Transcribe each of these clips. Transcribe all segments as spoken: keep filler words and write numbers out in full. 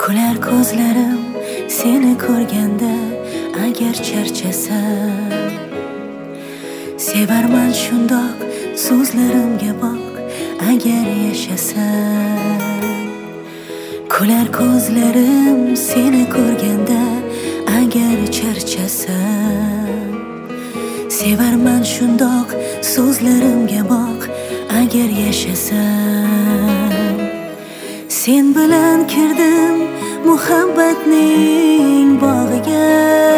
Kular ko'zlarim seni ko'rganda agar charchasam, sevarman shundoq so'zlarimga boq agar yashasam. Kular ko'zlarim seni ko'rganda agar charchasam, sevarman shundoq so'zlarimga boq agar yashasam. Sen bilan kirdim muhabbatning bog'iga,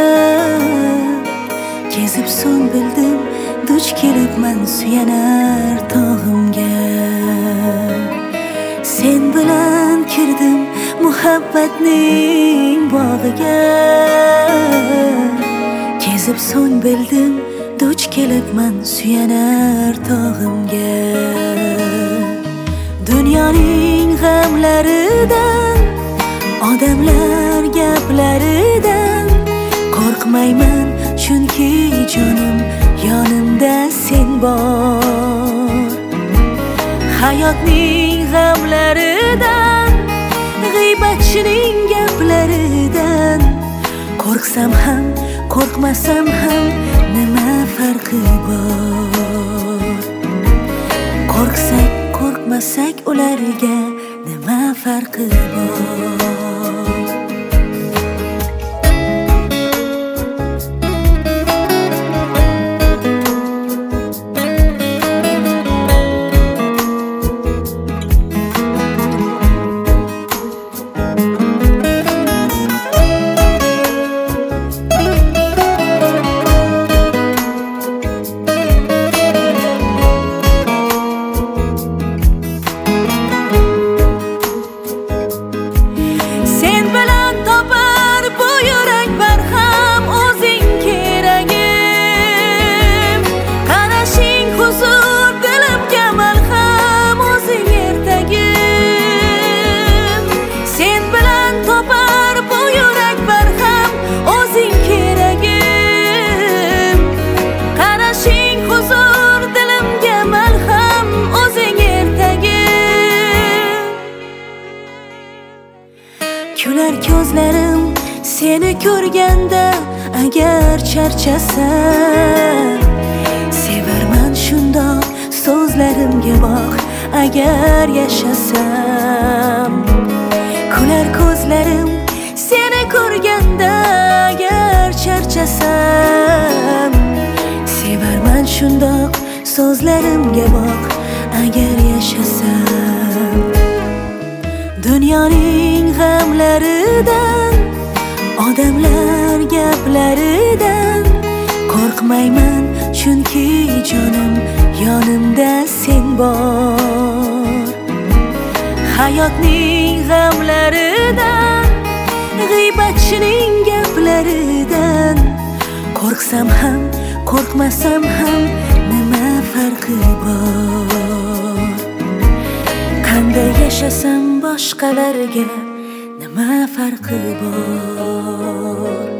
kezib so'ng bildim duch kelibman suyanar tog'imga. Sen bilan kirdim muhabbatning bog'iga, kezib so'ng bildim duch kelibman suyanar tog'imga. Dunyoning g'amlaridan, odamlar gaplaridan qo'rqmayman, chunki jonim yonimda sen bor. Hayotning g'amlaridan, g'iybatchining gaplaridan qo'rqsam ham qo'rqmasam ham nima farqi bor? Qo'rqsak qo'rqmasak ularga nima farqi bor? Kular ko'zlarim seni ko'rganda agar charchasam, sevarman shundoq so'zlarimga boq agar yashasam. Kular ko'zlarim seni ko'rganda agar charchasam, sevarman shundoq so'zlarimga boq agar yashasam. Dunyoning g'amlaridan, odamlar gaplaridan qo'rqmayman, chunki jonim yonimda sen bor. Hayotning g'amlaridan, g'iybatchining gaplaridan qo'rqsam ham qo'rqmasam ham nima farqi bor? Qanday yashasam boshqalarga nima farqi bor?